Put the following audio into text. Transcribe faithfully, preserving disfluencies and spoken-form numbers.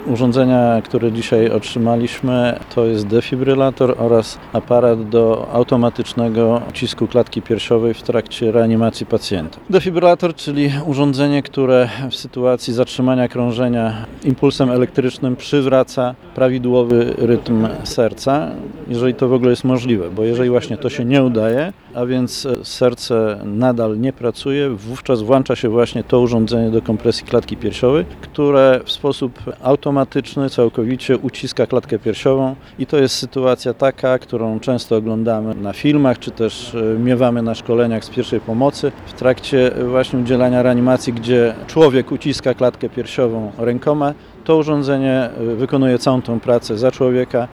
Urządzenia, które dzisiaj otrzymaliśmy, to jest defibrylator oraz aparat do automatycznego ucisku klatki piersiowej w trakcie reanimacji pacjenta. Defibrylator, czyli urządzenie, które w sytuacji zatrzymania krążenia impulsem elektrycznym przywraca prawidłowy rytm serca, jeżeli to w ogóle jest możliwe, bo jeżeli właśnie to się nie udaje, a więc serce nadal nie pracuje, wówczas włącza się właśnie to urządzenie do kompresji klatki piersiowej, które w sposób automatyczny całkowicie uciska klatkę piersiową i to jest sytuacja taka, którą często oglądamy na filmach, czy też miewamy na szkoleniach z pierwszej pomocy w trakcie właśnie udzielania reanimacji, gdzie człowiek uciska klatkę piersiową rękoma. To urządzenie wykonuje całą tą pracę za człowieka